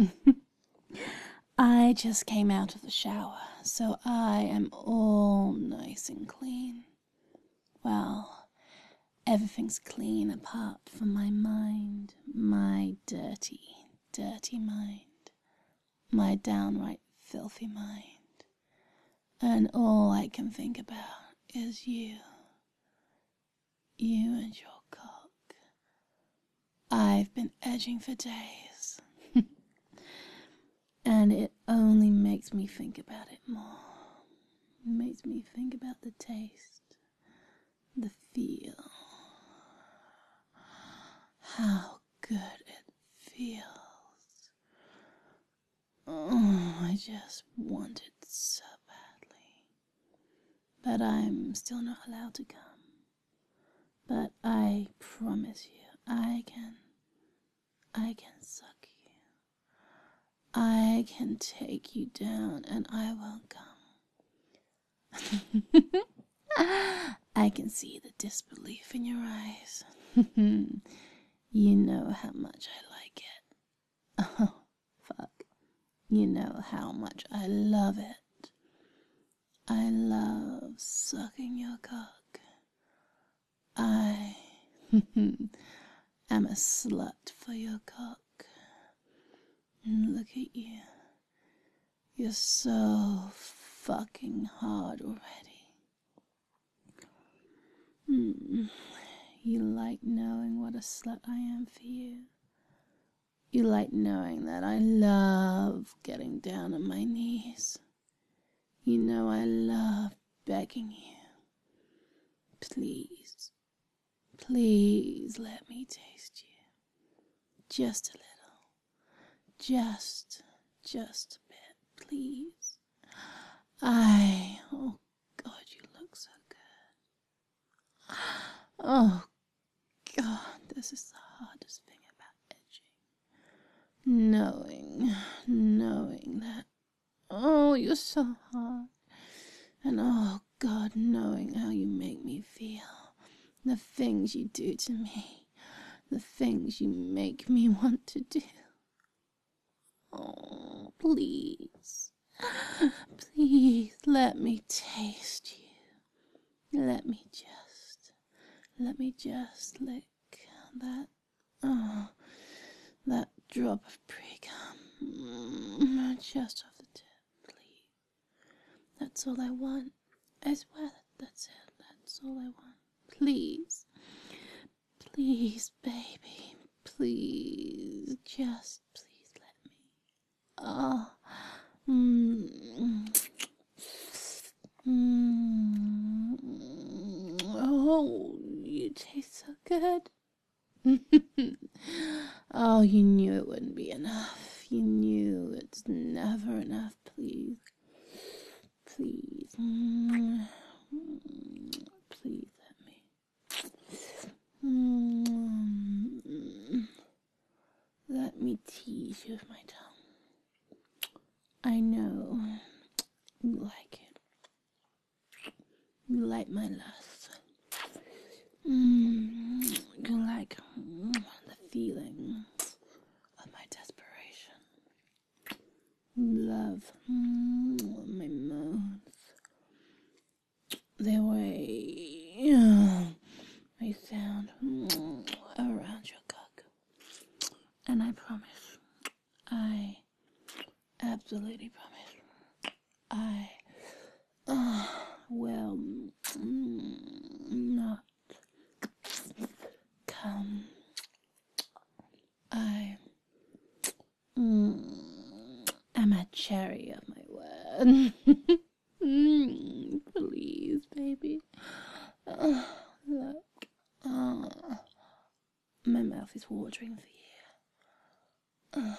I just came out of the shower, so I am all nice and clean. Well, everything's clean apart from my mind, my dirty, dirty mind, my downright filthy mind. And all I can think about is you and your cock. I've been edging for days. And it only makes me think about it more. It makes me think about the taste, the feel, how good it feels. Oh, I just want it so badly. But I'm still not allowed to come. But I promise you, I can suck you. I can take you down and I won't come. I can see the disbelief in your eyes. You know how much I like it. Oh, fuck. You know how much I love it. I love sucking your cock. I am a slut for your cock. And look at you. You're so fucking hard already. You like knowing what a slut I am for you. You like knowing that I love getting down on my knees. You know I love begging you. Please, please let me taste you. Just a little. Just a bit, please. Oh God, you look so good. Oh God, this is the hardest thing about edging. Knowing that, oh, you're so hard. And oh God, knowing how you make me feel. The things you do to me. The things you make me want to do. Oh, please. Please let me taste you. Let me just lick that drop of pre-cum. Just off the tip, please. That's all I want. I swear that's it. That's all I want. Please. Please, baby. Please. Just please let me. Oh. Oh, you taste so good. Oh, you knew it wouldn't be enough. You knew it's never enough. Please. Please. Please let me. Let me tease you with my tongue. I know you like it. You like my lust. You like the feeling of my desperation. Love my moans. The way I sound around your cock. And I promise, I absolutely promise, I will not come. I am a cherry of my word. Please, baby. Look. My mouth is watering for you.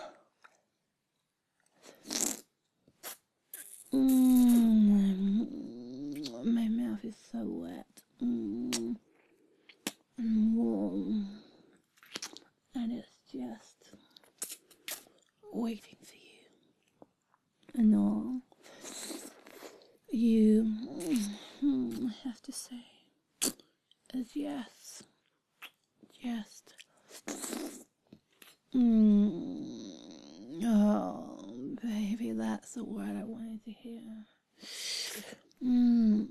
My mouth is so wet and warm, and it's just waiting for you. And all you have to say is yes. Just oh, That's the word I wanted to hear. Mm.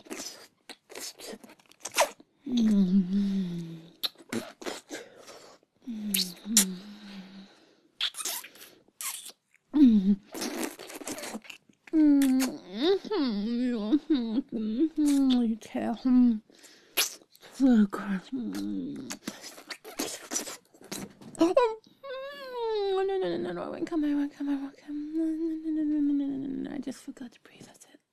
Mm. Mm. So good. No, I won't come. No, I just forgot to breathe, that's it.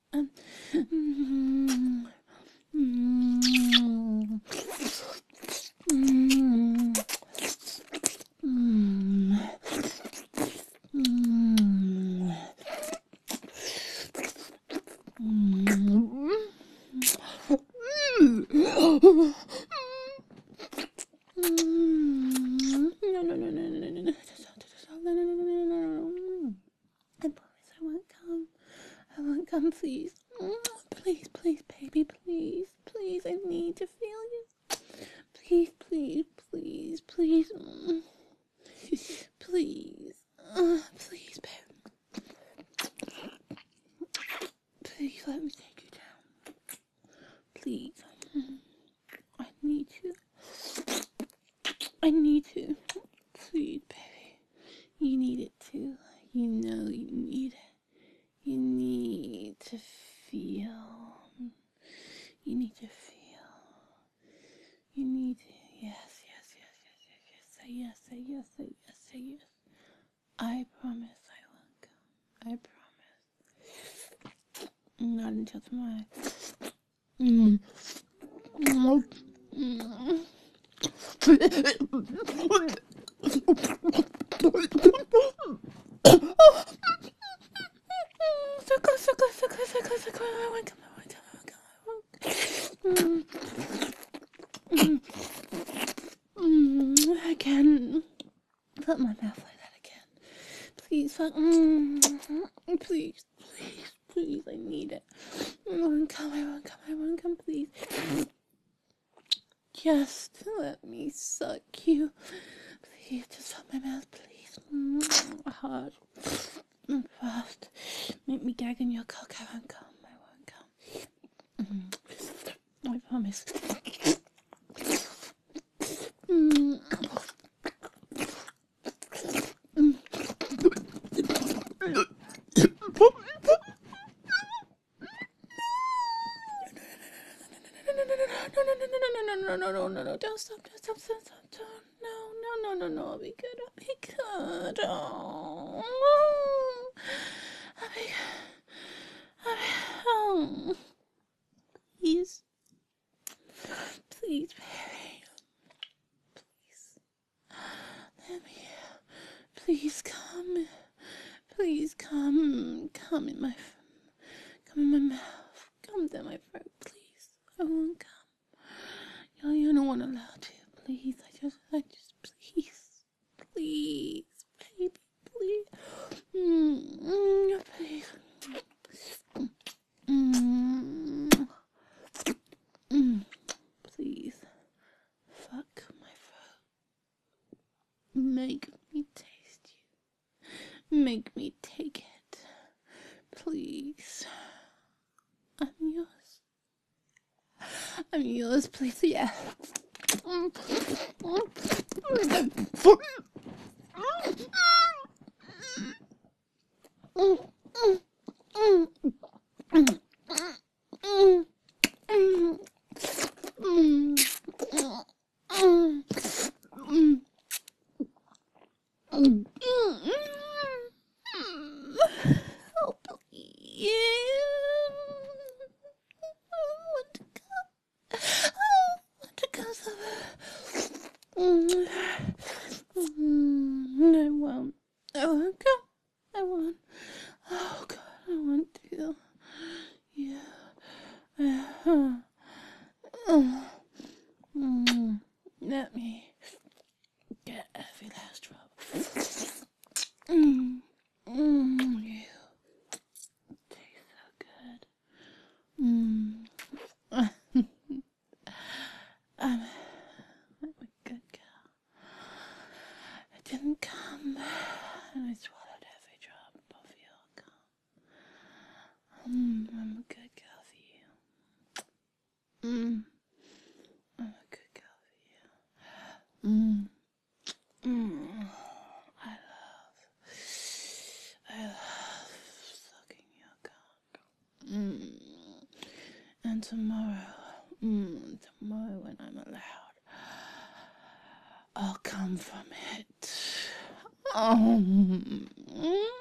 I promise I won't come. I won't come, please. Please, baby, please. I need to feel you. Please. Please. Please, baby. Please let me take you down. Please. I need to. Please, baby. You need it too. You know you need it. You need to feel. You need to. Yes. Say yes. I promise I won't come. I promise. Not until tomorrow. So I won't come. Again. Put my mouth like that again. Please, please, I need it. I won't come, please. Just let me suck you. Please, just put my mouth, please. Hard. Fast. Make me gag in your cock. I won't come. I promise. No, don't stop. No, I'll be good. Oh, I'll be good. Please, baby. Let me. Please come. Come in my mouth. Come down my throat, please. I won't come. You're not allowed to. Please, I just, please, baby, please. Please. Please. Fuck my throat. Make me taste you. Make me take it. Please. I'm yours, please, yeah. Oh, please. I won't go. I won't. Oh God, I want to. Yeah. Let me get every last drop. You taste so good. I'm a good girl. I didn't come, and I swallowed every drop of your cum. I'm a good girl for you. I'm a good girl for you. I love sucking your cock. And tomorrow when I'm allowed, I'll come from it.